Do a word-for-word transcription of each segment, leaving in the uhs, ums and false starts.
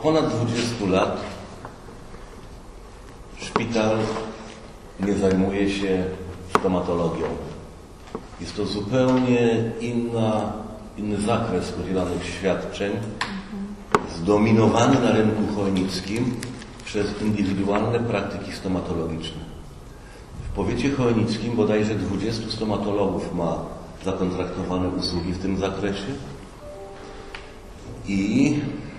ponad dwudziestu lat szpital nie zajmuje się stomatologią. Jest to zupełnie inna, inny zakres udzielanych świadczeń, zdominowany na rynku chojnickim przez indywidualne praktyki stomatologiczne. W powiecie chojnickim bodajże dwudziestu stomatologów ma zakontraktowane usługi w tym zakresie i,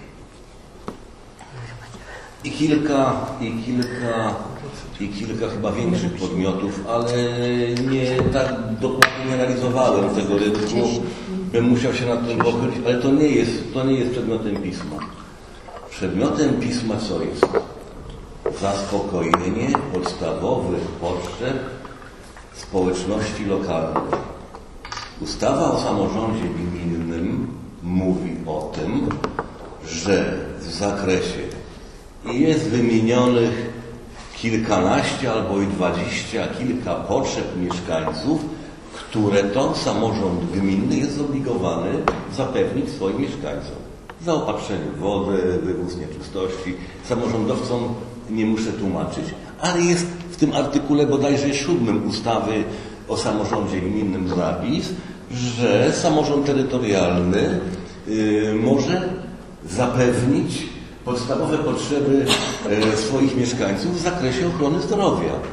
i kilka, i kilka, i kilka chyba większych podmiotów, ale nie tak dokładnie nie analizowałem tego rynku, bym musiał się nad tym pochylić, ale to nie jest, to nie jest przedmiotem pisma. Przedmiotem pisma co jest? Zaspokojenie podstawowych potrzeb społeczności lokalnej. Ustawa o samorządzie gminnym mówi o tym, że w zakresie jest wymienionych kilkanaście albo i dwadzieścia kilka potrzeb mieszkańców, które to samorząd gminny jest zobligowany zapewnić swoim mieszkańcom. Zaopatrzenie w wodę, wywóz nieczystości. Samorządowcom nie muszę tłumaczyć, ale jest w tym artykule bodajże siódmym ustawy o samorządzie gminnym zapis, że samorząd terytorialny y, może zapewnić podstawowe potrzeby y, swoich mieszkańców w zakresie ochrony zdrowia.